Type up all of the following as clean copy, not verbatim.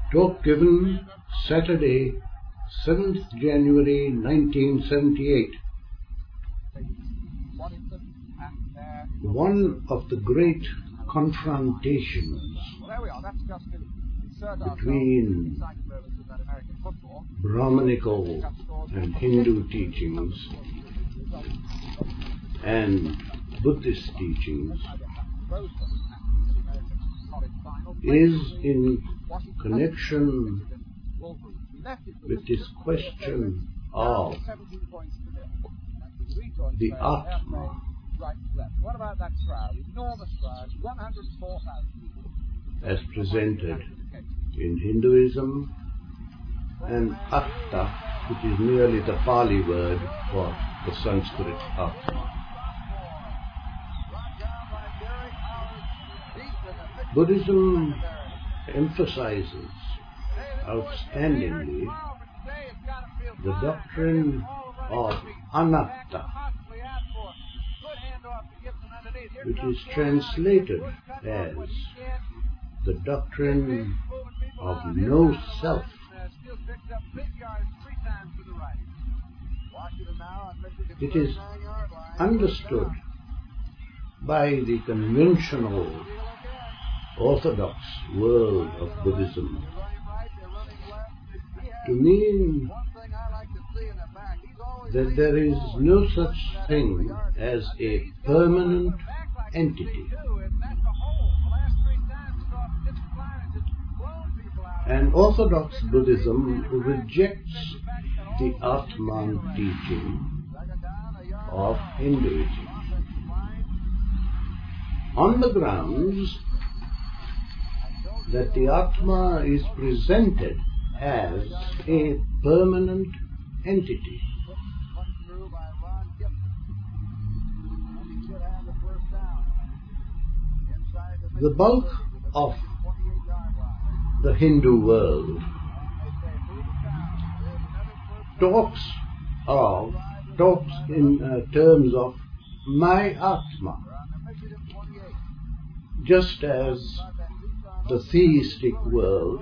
Talk given Saturday, 7th January 1978. One of the great confrontations between Brahmanical and Hindu teachings and Buddhist teachings is in connection with this question of the Atma, as presented in Hinduism, and Atta, which is merely the Pali word for the Sanskrit Atma. Buddhism emphasizes outstandingly the doctrine of anatta, which is translated as the doctrine of no self. It is understood by the conventional orthodox world of Buddhism to mean that there is no such thing as a permanent entity. And Orthodox Buddhism rejects the Atman teaching of Hinduism on the grounds that the Atma is presented as a permanent entity. The bulk of the Hindu world talks in terms of my Atma, just as the theistic world,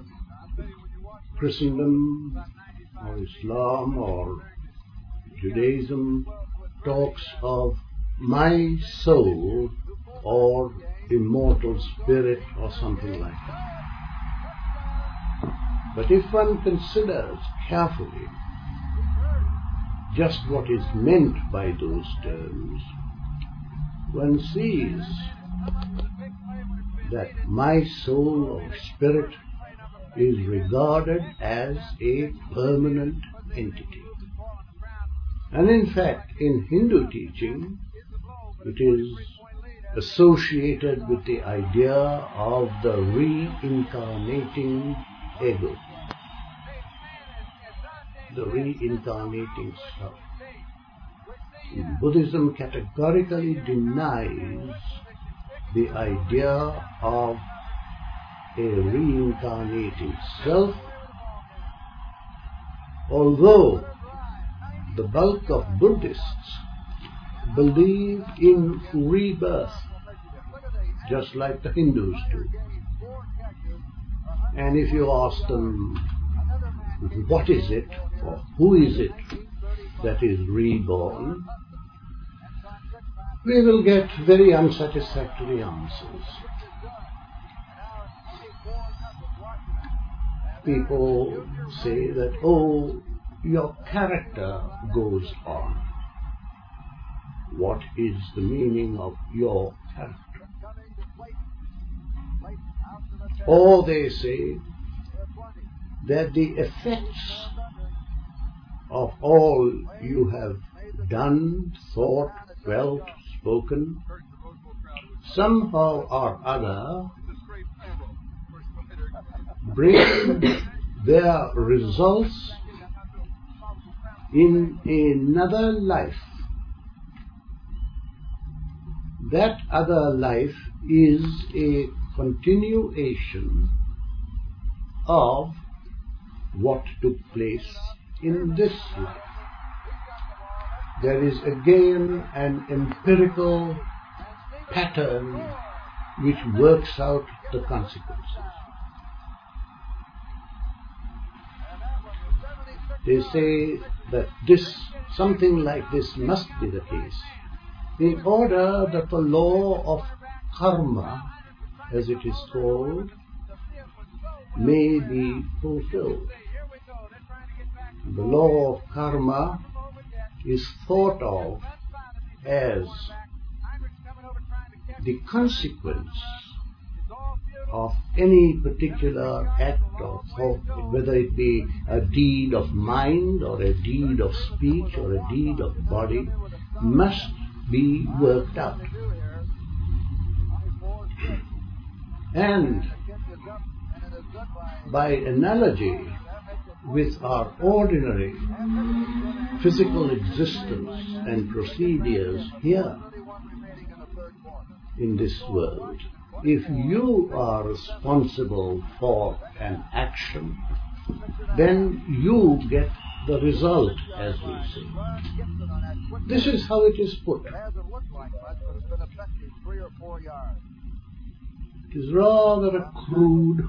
Christendom or Islam or Judaism, talks of my soul or immortal spirit or something like that. But if one considers carefully just what is meant by those terms, one sees that my soul or spirit is regarded as a permanent entity. And in fact, in Hindu teaching, it is associated with the idea of the reincarnating ego, the reincarnating self. Buddhism categorically denies the idea of a reincarnating self, although the bulk of Buddhists believe in rebirth, just like the Hindus do. And if you ask them, what is it, or who is it that is reborn, we will get very unsatisfactory answers. People say that, oh, your character goes on. What is the meaning of your character? Or they say that the effects of all you have done, thought, felt, spoken, somehow or other bring their results in another life. That other life is a continuation of what took place in this life. There is again an empirical pattern which works out the consequences. they say that something like this must be the case, in order that the law of karma, as it is called, may be fulfilled. The law of karma is thought of as the consequence of any particular act or thought, whether it be a deed of mind or a deed of speech or a deed of body, must be worked out. And by analogy with our ordinary physical existence and procedures here in this world, if you are responsible for an action, then you get the result, as we say. This is how it is put. It is rather a crude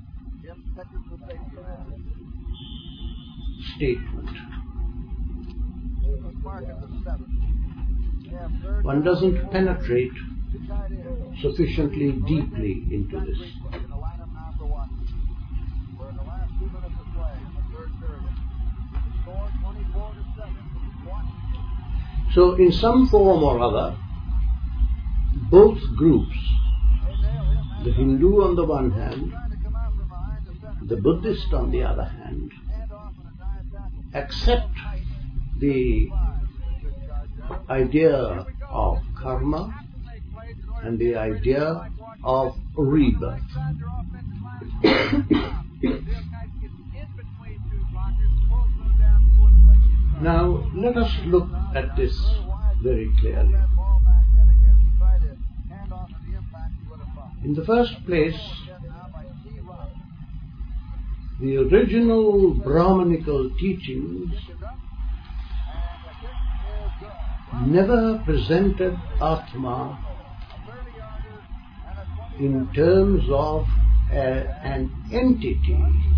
statement. One doesn't penetrate sufficiently deeply into this. So in some form or other, both groups, the Hindu on the one hand, the Buddhist on the other hand, accept the idea of karma and the idea of rebirth. Now, let us look at this very clearly. In the first place, the original Brahmanical teachings never presented Atma in terms of an entity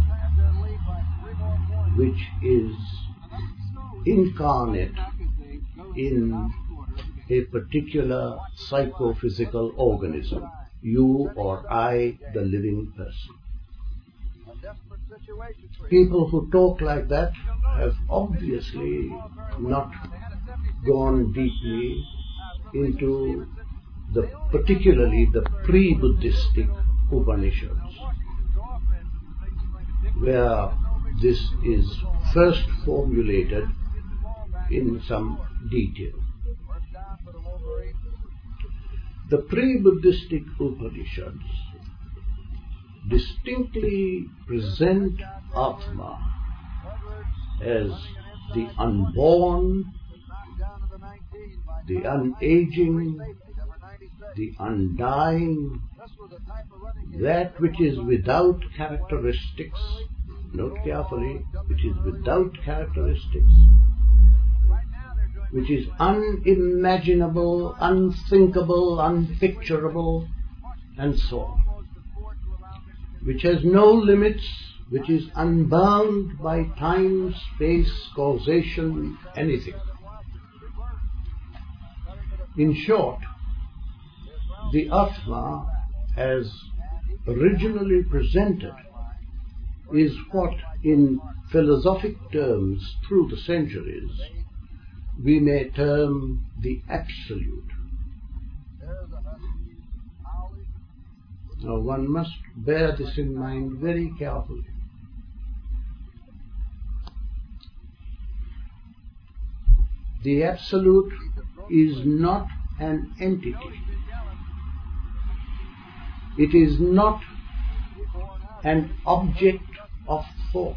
which is incarnate in a particular psychophysical organism, you or I, the living person. People who talk like that have obviously not gone deeply into particularly the pre-Buddhistic Upanishads, where this is first formulated in some detail. The pre-Buddhistic Upanishads distinctly present Atma as the unborn, the unaging, the undying, that which is without characteristics. Note carefully, which is without characteristics, which is unimaginable, unthinkable, unpicturable, and so on, which has no limits, which is unbound by time, space, causation, anything. In short, the Atma, as originally presented, is what, in philosophic terms through the centuries, we may term the Absolute. Now, one must bear this in mind very carefully. The Absolute is not an entity. It is not an object of thought.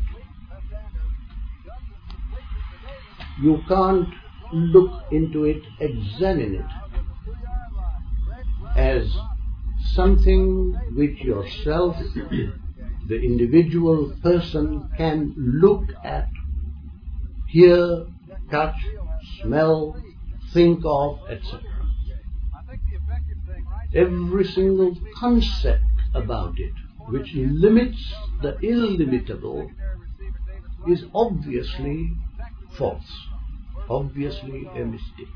You can't look into it, examine it as something which yourself, the individual person, can look at, hear, touch, smell, think of, etc. Every single concept about it which limits the illimitable is obviously false, obviously a mistake.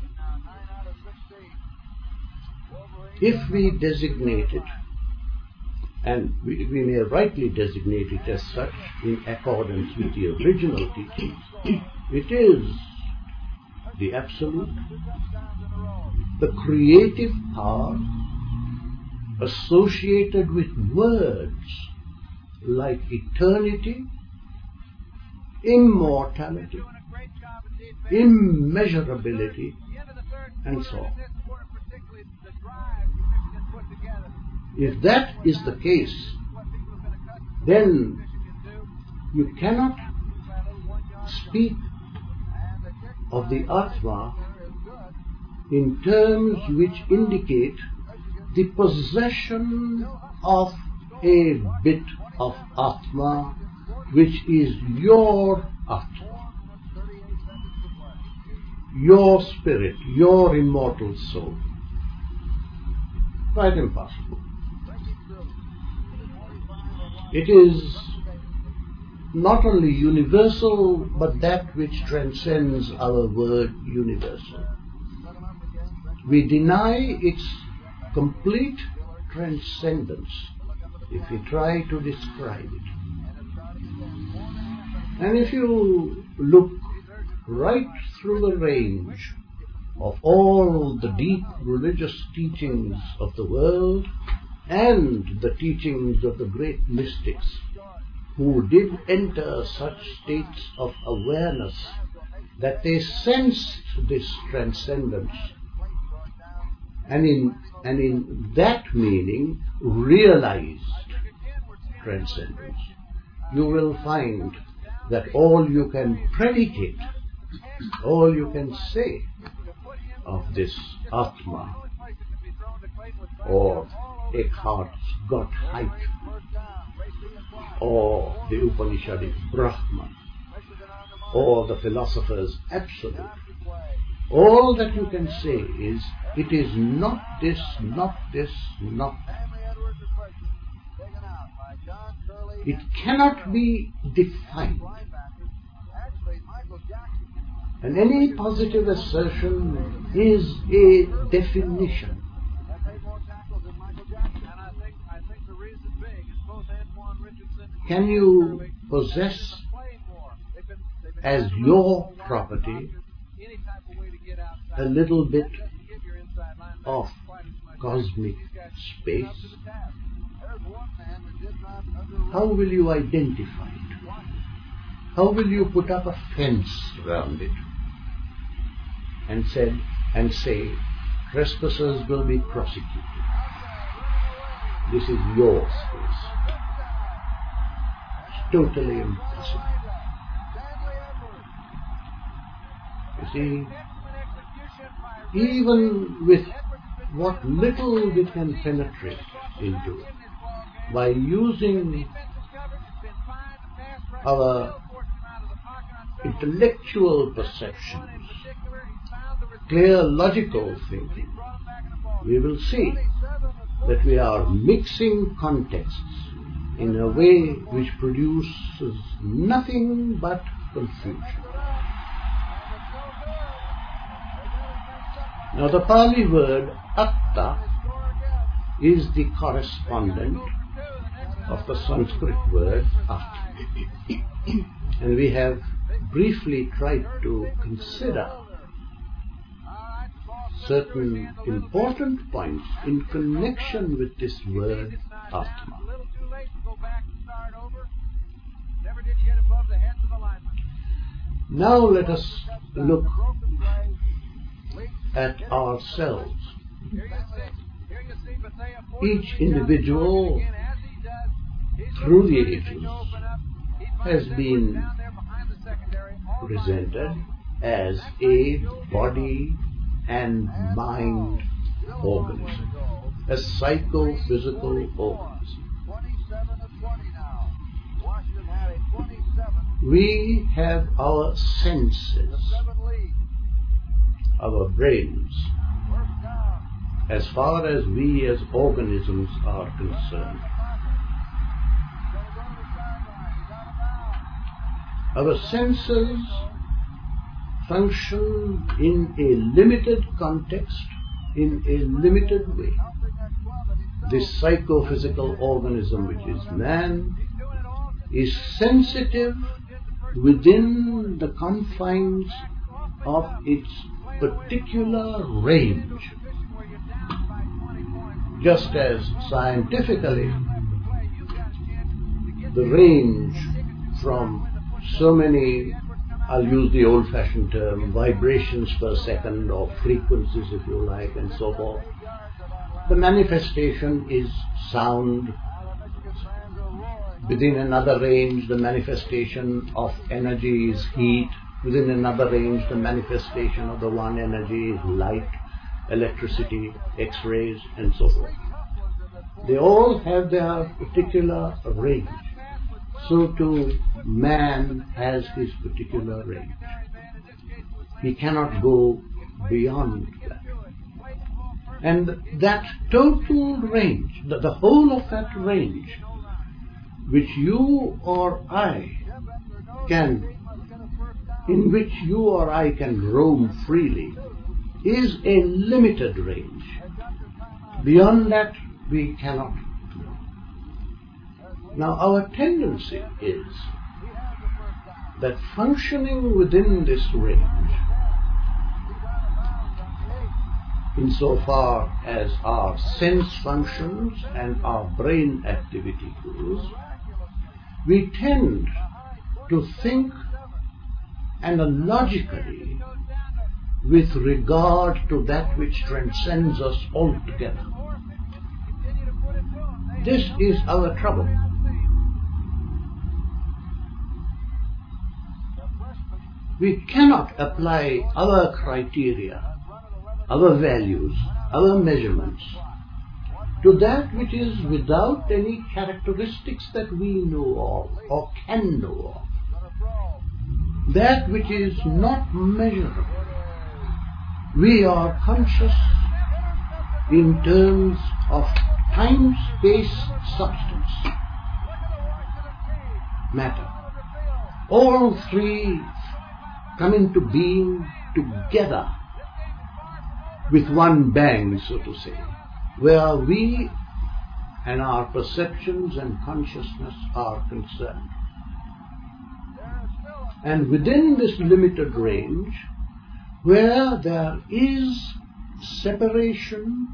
If we designate it, and we may rightly designate it as such in accordance with the original teaching, it is the absolute, the creative power associated with words like eternity, immortality, immeasurability, and so on. If that is the case, then you cannot speak of the Atma in terms which indicate the possession of a bit of Atma which is your Atma, your spirit, your immortal soul. Quite impossible. It is not only universal, but that which transcends our word universal. We deny its complete transcendence if we try to describe it. And if you look right through the range of all the deep religious teachings of the world and the teachings of the great mystics who did enter such states of awareness that they sensed this transcendence and in that meaning realized transcendence, you will find that all you can predicate, all you can say of this Atma or Ekhart's Gottheit or the Upanishadic Brahman or the philosopher's Absolute, all that you can say is, it is not this, not this, not that. It cannot be defined. And any positive assertion is a definition. Can you possess as your property a little bit of cosmic space? How will you identify it? How will you put up a fence around it and say trespassers will be prosecuted? This is your space. It's totally impossible. You see, even with what little we can penetrate into it, by using our intellectual perceptions, clear logical thinking, we will see that we are mixing contexts in a way which produces nothing but confusion. Now the Pali word atta is the correspondent of the Sanskrit word at. And we have briefly tried to consider certain important points in connection with this word Atma. Now let us look at ourselves. Each individual through the ages has been presented as a body and mind organism, a psychophysical organism. We have our senses, our brains, as far as we as organisms are concerned. Our senses function in a limited context, in a limited way. This psychophysical organism, which is man, is sensitive within the confines of its particular range. Just as scientifically, the range from so many, I'll use the old-fashioned term, vibrations per second or frequencies if you like and so forth. The manifestation is sound. Within another range, the manifestation of energy is heat. Within another range, the manifestation of the one energy is light, electricity, X-rays and so forth. They all have their particular range. So too, man has his particular range. He cannot go beyond that. And that total range, the whole of that range, which you or I can, in which you or I can roam freely, is a limited range. Beyond that, we cannot go. Now, our tendency is that functioning within this range, insofar as our sense functions and our brain activity goes, we tend to think analogically with regard to that which transcends us altogether. This is our trouble. We cannot apply our criteria, our values, our measurements to that which is without any characteristics that we know of or can know of. That which is not measurable. We are conscious in terms of time-space substance, matter. All three come into being together with one bang, so to say, where we and our perceptions and consciousness are concerned. And within this limited range, where there is separation,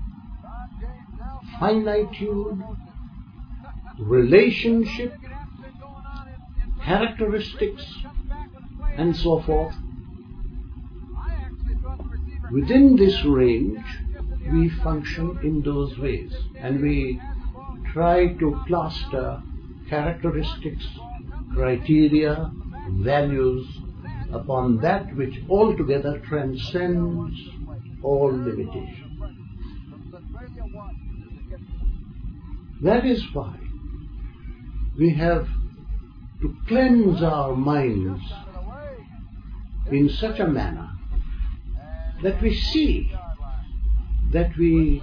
finitude, relationship, characteristics, and so forth, within this range we function in those ways, and we try to plaster characteristics, criteria, values upon that which altogether transcends all limitation. That is why we have to cleanse our minds in such a manner that we see, that we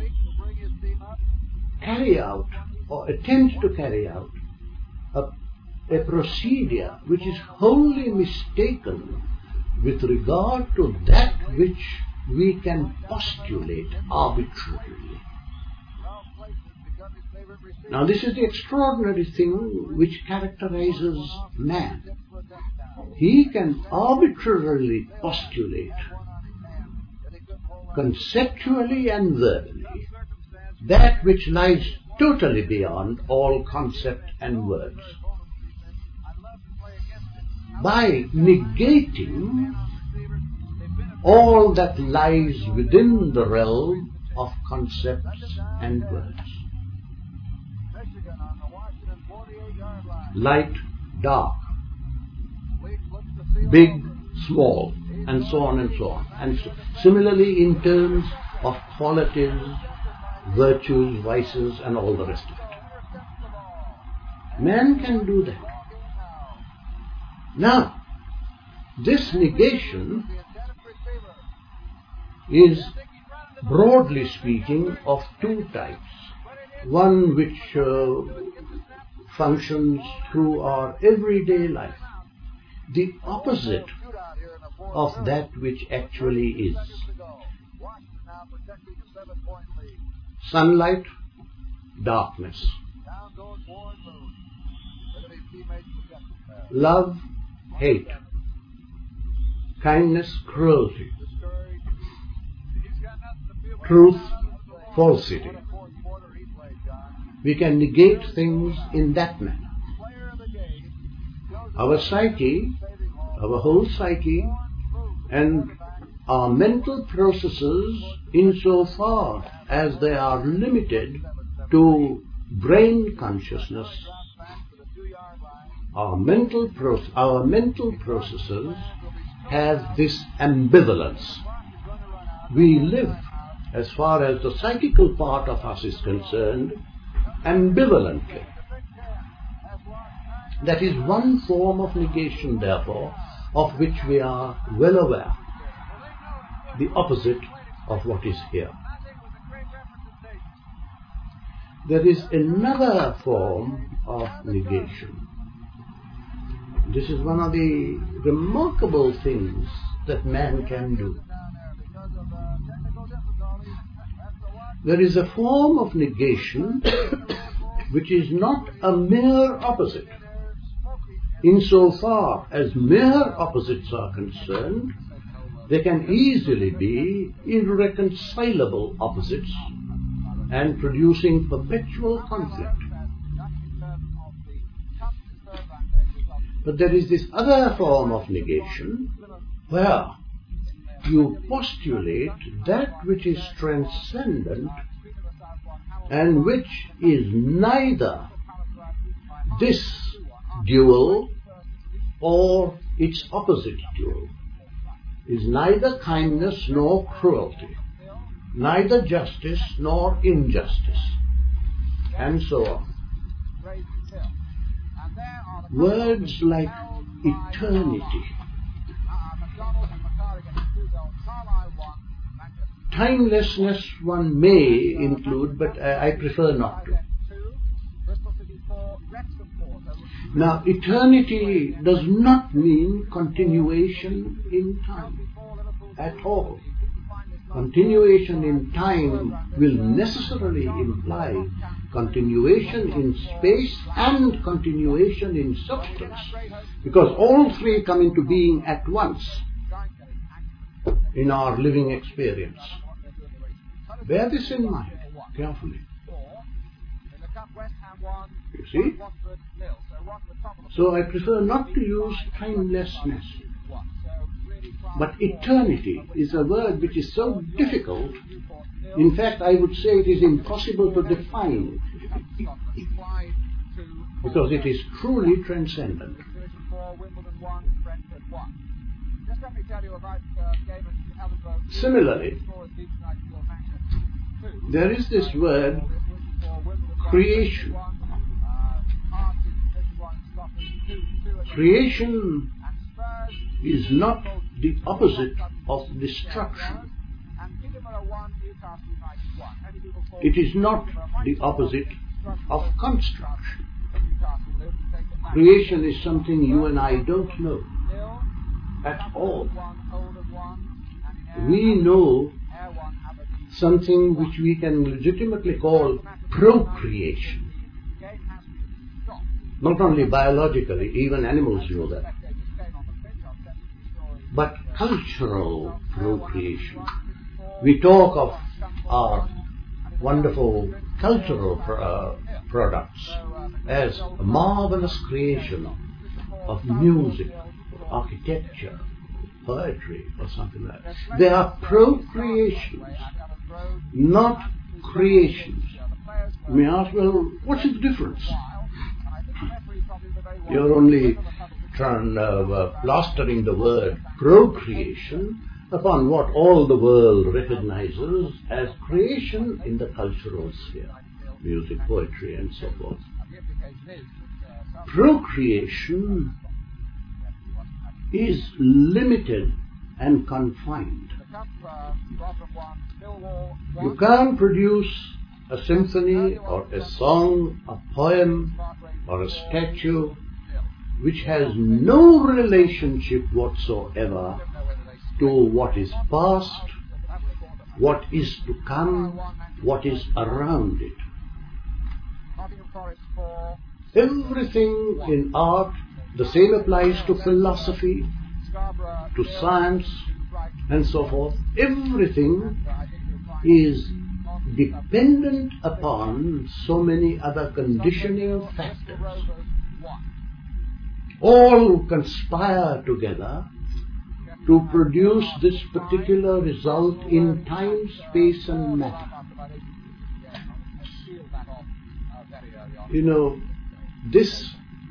carry out or attempt to carry out a procedure which is wholly mistaken with regard to that which we can postulate arbitrarily. Now, this is the extraordinary thing which characterizes man. He can arbitrarily postulate, conceptually and verbally, that which lies totally beyond all concept and words, by negating all that lies within the realm of concepts and words. Light, dark, big, small, and so on and so on. And similarly in terms of qualities, virtues, vices, and all the rest of it. Man can do that. Now, this negation is, broadly speaking, of two types. One which functions through our everyday life, the opposite of that which actually is. Sunlight, darkness. Love, hate. Kindness, cruelty. Truth, falsity. We can negate things in that manner. Our psyche, our whole psyche, and our mental processes, insofar as they are limited to brain consciousness, our mental processes have this ambivalence. We live, as far as the psychical part of us is concerned, ambivalently. That is one form of negation, therefore, of which we are well aware, the opposite of what is here. There is another form of negation. This is one of the remarkable things that man can do. There is a form of negation which is not a mere opposite. Insofar as mere opposites are concerned, they can easily be irreconcilable opposites and producing perpetual conflict. But there is this other form of negation where you postulate that which is transcendent and which is neither this dual or its opposite dual, is neither kindness nor cruelty, neither justice nor injustice, and so on. Words like eternity, timelessness one may include, but I prefer not to. Now, eternity does not mean continuation in time at all. Continuation in time will necessarily imply continuation in space and continuation in substance, because all three come into being at once in our living experience. Bear this in mind carefully. You see? So I prefer not to use timelessness. But eternity is a word which is so difficult. In fact, I would say it is impossible to define, because it is truly transcendent. Similarly, there is this word creation. Creation is not the opposite of destruction. It is not the opposite of construction. Creation is something you and I don't know at all. We know something which we can legitimately call procreation. Not only biologically, even animals know that. But cultural procreation. We talk of our wonderful cultural products as a marvelous creation of music, architecture, poetry, or something like that. They are procreations, not creations. You may ask, well, what's the difference? You're only plastering the word procreation upon what all the world recognizes as creation in the cultural sphere, music, poetry, and so forth. Procreation is limited and confined. You can't produce a symphony or a song, a poem or a statue which has no relationship whatsoever to what is past, what is to come, what is around it. Everything in art, the same applies to philosophy, to science, and so forth. Everything is dependent upon so many other conditioning factors. All conspire together to produce this particular result in time, space, and matter. You know, this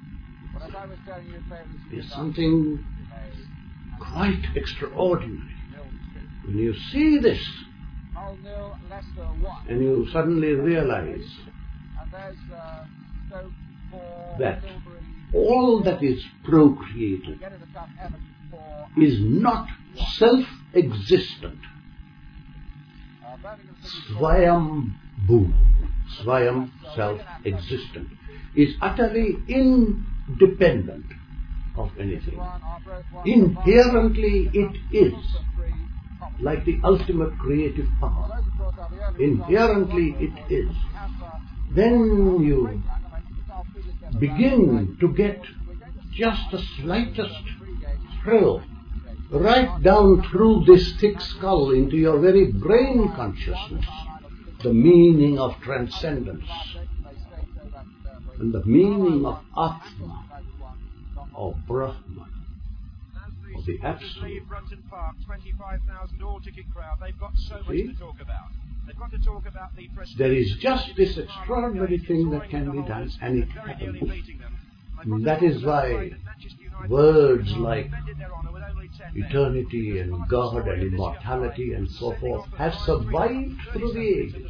is something quite extraordinary. When you see this, and you suddenly realize that all that is procreated is not self-existent. Swayam Bhu, Swayam, self-existent, is utterly independent of anything. Inherently it is, like the ultimate creative power. Inherently it is. Then you begin to get just the slightest thrill right down through this thick skull into your very brain consciousness, the meaning of transcendence and the meaning of Atma or Brahman or the Absolute. There is just this extraordinary thing that can be done, and it happens. And that is why words like eternity and God and immortality and so forth have survived through the ages.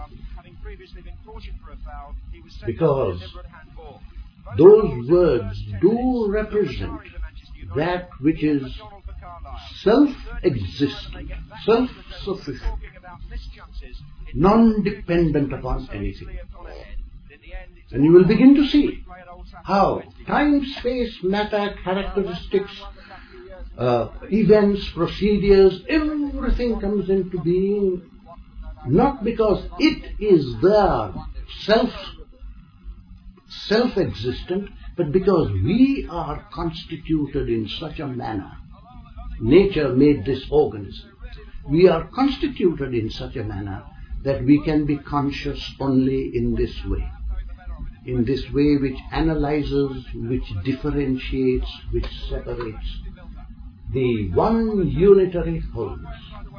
Because those words do represent that which is self-existent, self-sufficient, non-dependent upon anything. And you will begin to see how time, space, matter, characteristics, events, procedures, everything comes into being not because it is there, self-existent, but because we are constituted in such a manner. Nature made this organism. We are constituted in such a manner that we can be conscious only in this way. In this way which analyzes, which differentiates, which separates the one unitary wholeness.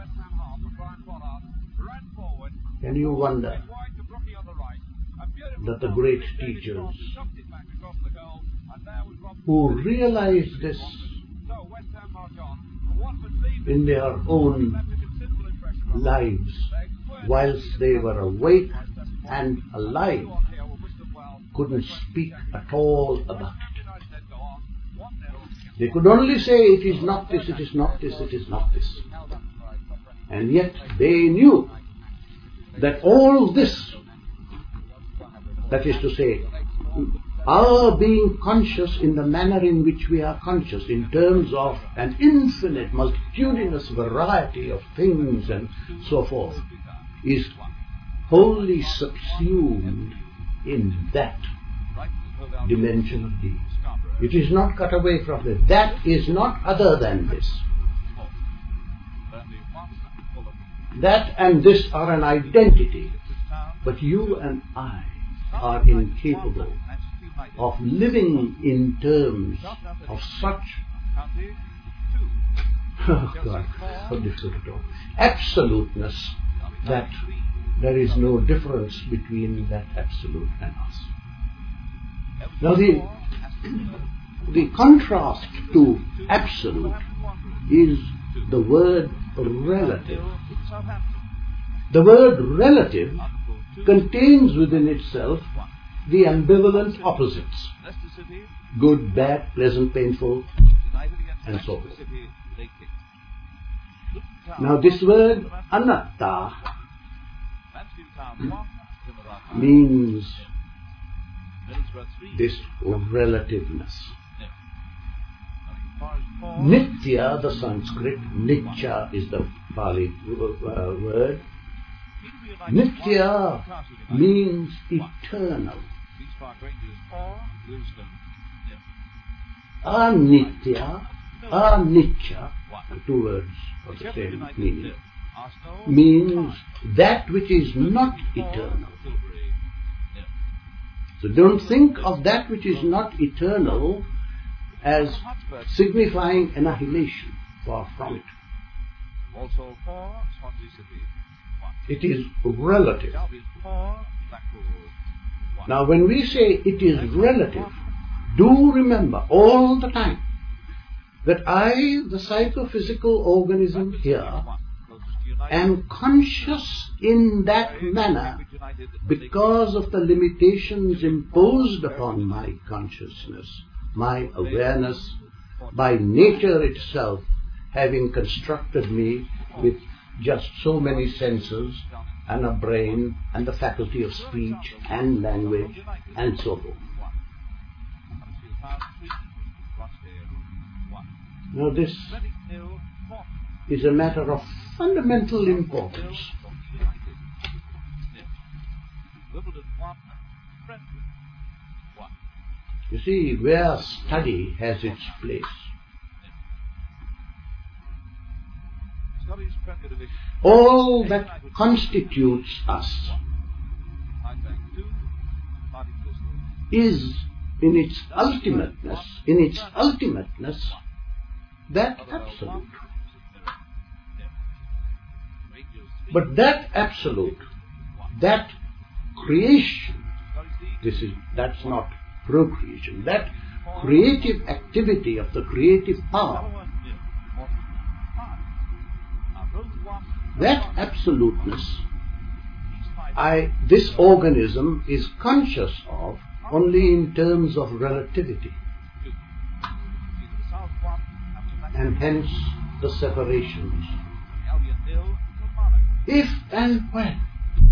Can you wonder that the great teachers who realized this in their own lives whilst they were awake and alive couldn't speak at all about it? They could only say, it is not this, it is not this, it is not this. And yet they knew that all this, that is to say, our being conscious in the manner in which we are conscious, in terms of an infinite, multitudinous variety of things and so forth, is wholly subsumed in that dimension of being. It is not cut away from it. That is not other than this. That and this are an identity, but you and I are incapable of living in terms of such absoluteness that there is no difference between that absolute and us. Now the contrast to absolute is the word relative. The word relative contains within itself the ambivalent opposites: good, bad, pleasant, painful, and so forth. Now this word anatta means this relativeness. Nitya, the Sanskrit, Nitya is the Pali word. Nitya means eternal. Anitya, Anitya, two words of the same meaning, means that which is not eternal. So don't think of that which is not eternal as signifying annihilation. Far from it. It is relative. Now when we say it is relative, do remember all the time that I, the psychophysical organism here, am conscious in that manner because of the limitations imposed upon my consciousness, my awareness, by nature itself having constructed me with just so many senses and a brain and the faculty of speech and language and so forth. Now this is a matter of fundamental importance. You see, where study has its place, all that constitutes us is in its ultimateness, that absolute. But that absolute, that creation, that's not procreation, that creative activity of the creative power, that absoluteness, this organism is conscious of only in terms of relativity, and hence the separations. If and when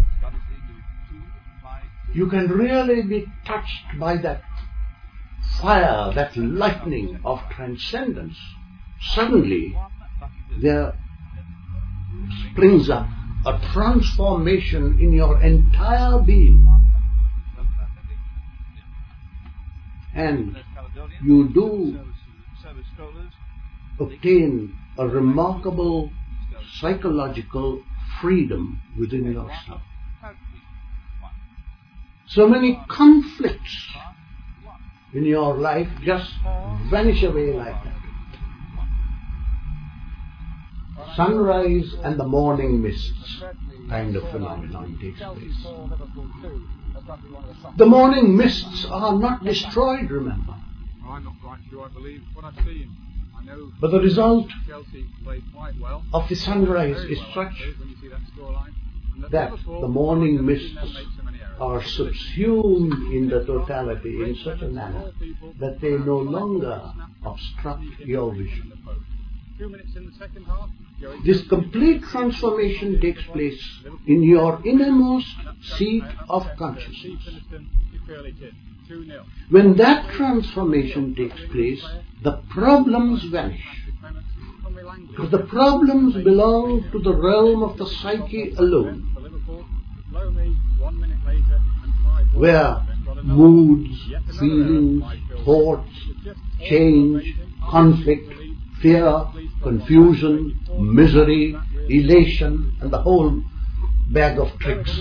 you can really be touched by that fire, that lightning of transcendence, suddenly there springs up a transformation in your entire being, and you do obtain a remarkable psychological freedom within yourself. So many conflicts in your life just vanish away like that. Sunrise and the morning mists kind of phenomenon takes place. The morning mists are not destroyed, remember. I'm not quite sure I believe what I've seen. I know But the result Chelsea played quite well. of the sunrise is such When you see that scoreline, and that Liverpool the morning don't mists make so many errors. are subsumed in the totality in such a manner that they no longer obstruct your vision. 2 minutes in the second half. This complete transformation takes place in your innermost seat of consciousness. When that transformation takes place, the problems vanish. Because the problems belong to the realm of the psyche alone, where moods, feelings, thoughts, change, conflict, fear, confusion, misery, elation, and the whole bag of tricks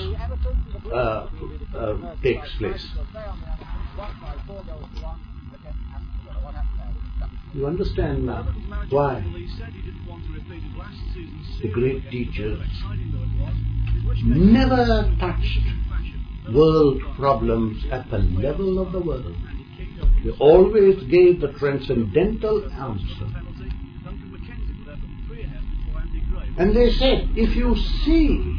takes place. You understand now why the great teachers never touched world problems at the level of the world. They always gave the transcendental answer. And they said, if you see,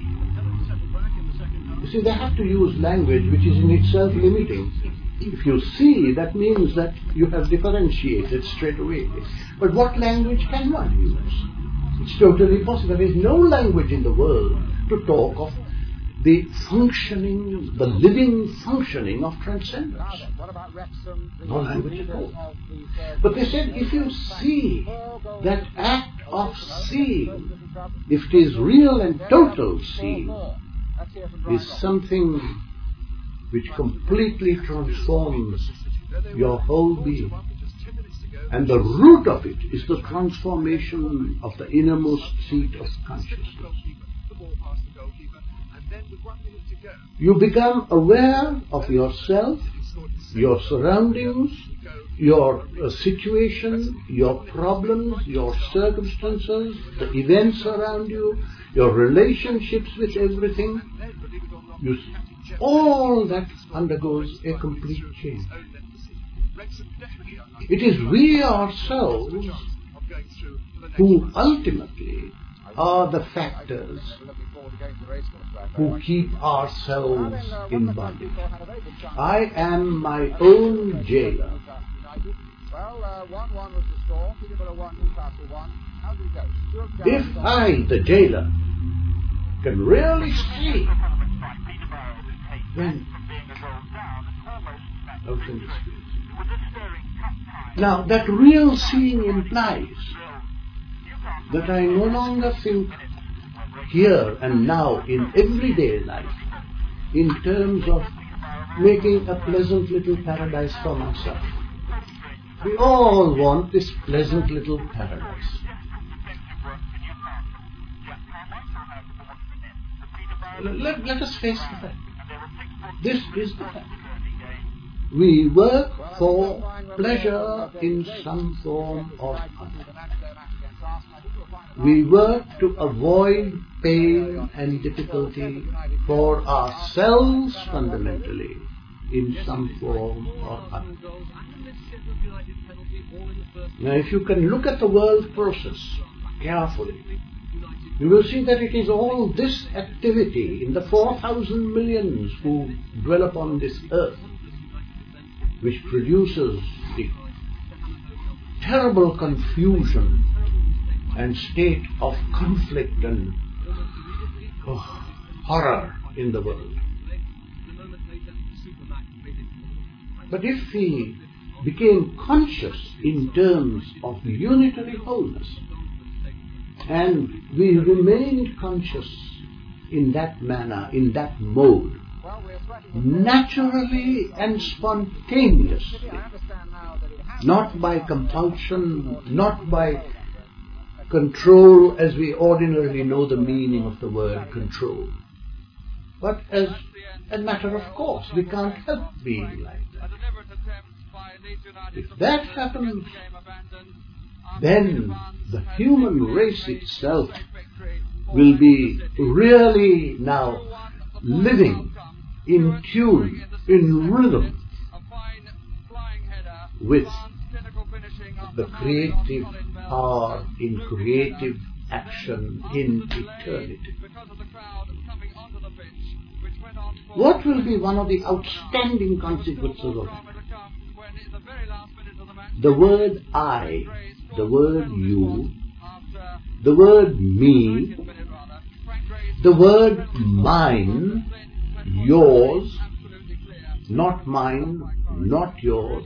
they have to use language which is in itself limiting. If you see, that means that you have differentiated straight away. But what language can one use? It's totally possible. There is no language in the world to talk of the functioning, the living functioning of transcendence. No language at all. But they said, if you see that act of seeing, if it is real and total seeing, is something which completely transforms your whole being. And the root of it is the transformation of the innermost seat of consciousness. You become aware of yourself, your surroundings, your situation, your problems, your circumstances, the events around you, your relationships with everything. All that undergoes a complete change. It is we ourselves who ultimately are the factors who keep ourselves in bondage. I am my own jailer. If I, the jailer, can really see, then how can this be? Now, that real seeing implies that I no longer think here and now in everyday life in terms of making a pleasant little paradise for myself. We all want this pleasant little paradise. Let us face the fact. This is the fact. We work for pleasure in some form or other. We work to avoid pain and difficulty for ourselves fundamentally in some form or other. Now, if you can look at the world process carefully, you will see that it is all this activity in the 4,000 millions who dwell upon this earth which produces the terrible confusion and state of conflict and horror in the world. But if we became conscious in terms of unitary wholeness, and we remained conscious in that manner, in that mode, naturally and spontaneously, not by compulsion, not by control as we ordinarily know the meaning of the word control, but as a matter of course. We can't help being like that. If that happens, then the human race itself will be really now living in tune, in rhythm with the creative power, in creative action, in eternity. What will be one of the outstanding consequences of that? The word I, the word you, the word me, the word mine, yours, not mine, not yours,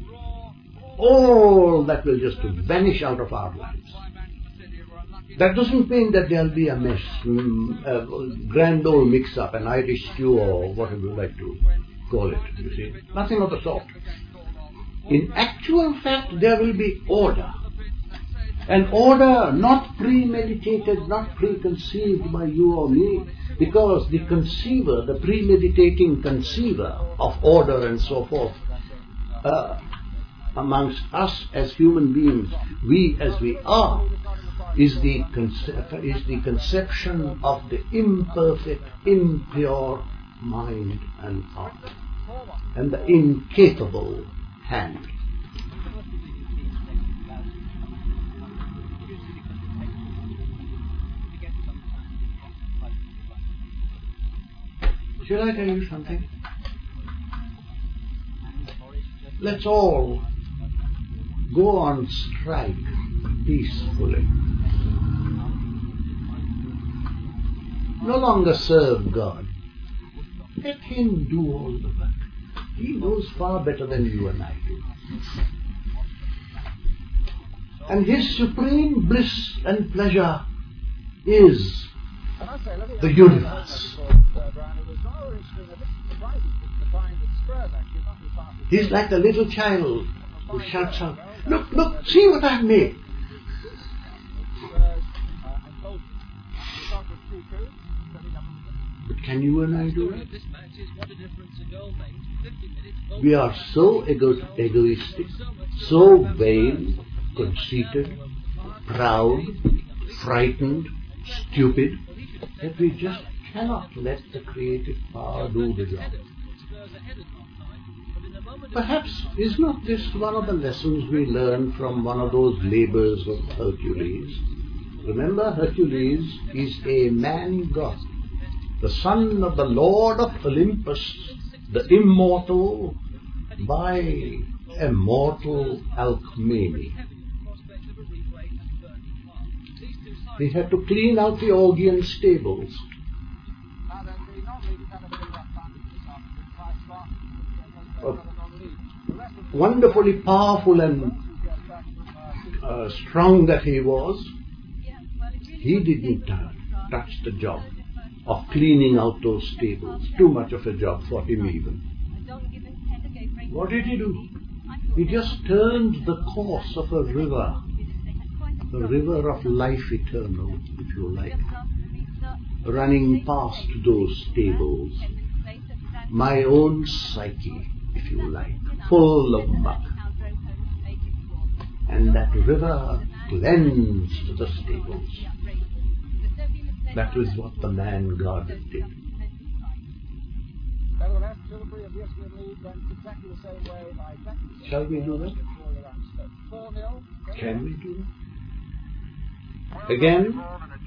all that will just vanish out of our lives. That doesn't mean that there'll be a mess, a grand old mix-up, an Irish stew or whatever you like to call it, you see. Nothing of the sort. In actual fact, there will be order. An order not premeditated, not preconceived by you or me, because the conceiver, the premeditating conceiver of order and so forth, amongst us as human beings, we as we are, is the conception of the imperfect, impure mind and heart, and the incapable hand. Shall I tell you something? Let's all go on strike peacefully. No longer serve God. Let him do all the work. He knows far better than you and I do. And his supreme bliss and pleasure is the universe. He's like the little child who shouts out, "Look, look, see what I've made." But can you and I do it? We are so egoistic, so vain, conceited, proud, frightened, stupid, that we just cannot let the creative power do the job. Perhaps is not this one of the lessons we learn from one of those labors of Hercules? Remember, Hercules is a man-god, the son of the Lord of Olympus, the immortal by a mortal Alcmene. He had to clean out the Augean stables. Wonderfully powerful and strong that he was, he didn't touch the job of cleaning out those stables. Too much of a job for him even. What did he do? He just turned the course of a river of life eternal, if you like, running past those stables. My own psyche, if you like, full of muck. And that river cleansed the stables. That is what the man-God did. Shall we do that? Can we do that? Again,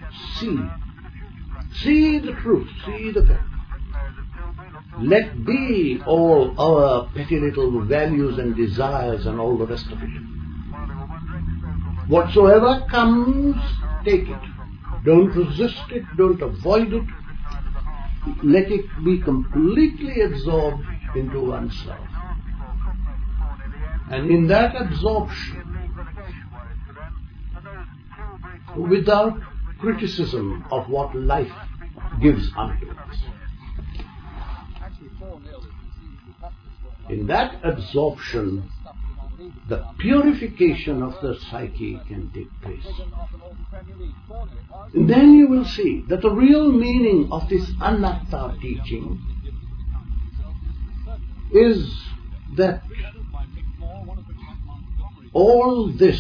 see the truth, see the fact. Let be all our petty little values and desires and all the rest of it. Whatsoever comes, take it. Don't resist it, don't avoid it. Let it be completely absorbed into oneself. And in that absorption, without criticism of what life gives unto us, in that absorption, the purification of the psyche can take place. And then you will see that the real meaning of this anatta teaching is that all this,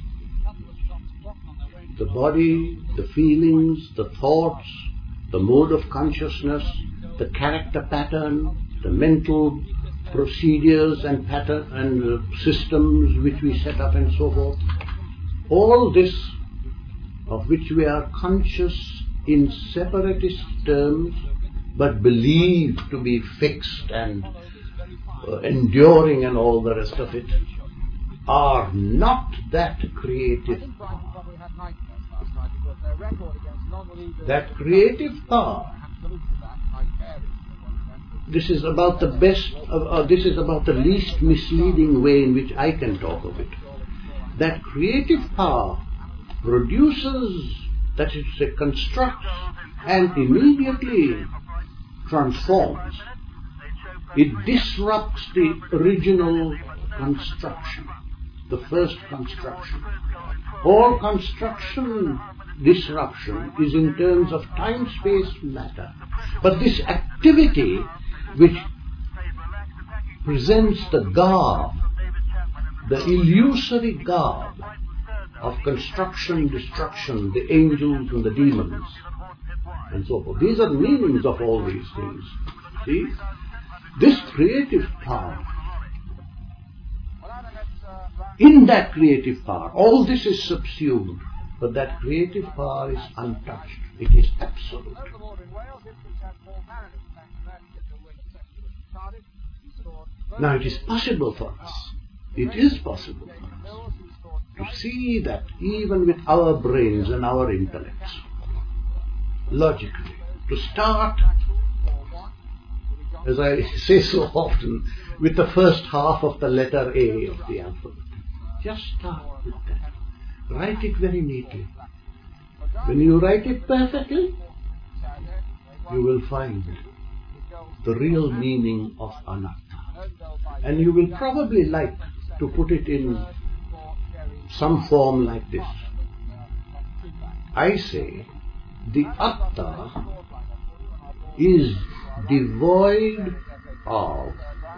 the body, the feelings, the thoughts, the mode of consciousness, the character pattern, the mental procedures and pattern and systems which we set up and so forth, all this of which we are conscious in separatist terms but believe to be fixed and enduring and all the rest of it, are not that creative power. That creative power, this is about the best, this is about the least misleading way in which I can talk of it. That creative power produces, that is, it constructs and immediately transforms. It disrupts the original construction, the first construction. All construction disruption is in terms of time, space, matter. But this activity which presents the garb, the illusory garb of construction, destruction, the angels and the demons, and so forth. These are the meanings of all these things. See? This creative power, in that creative power, all this is subsumed, but that creative power is untouched. It is absolute. Now it is possible for us, it is possible for us to see that even with our brains and our intellects, logically, to start as I say so often, with the first half of the letter A of the alphabet. Just start with that. Write it very neatly. When you write it perfectly, you will find the real meaning of anatta. And you will probably like to put it in some form like this. I say, the atta is devoid of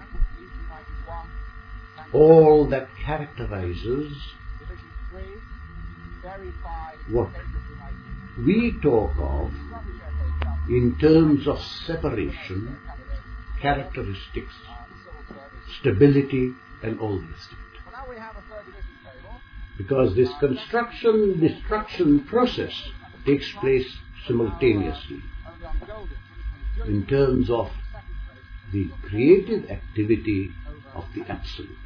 all that characterizes what we talk of in terms of separation, characteristics, stability, and all the rest of it. Because this construction-destruction process takes place simultaneously in terms of the creative activity of the Absolute.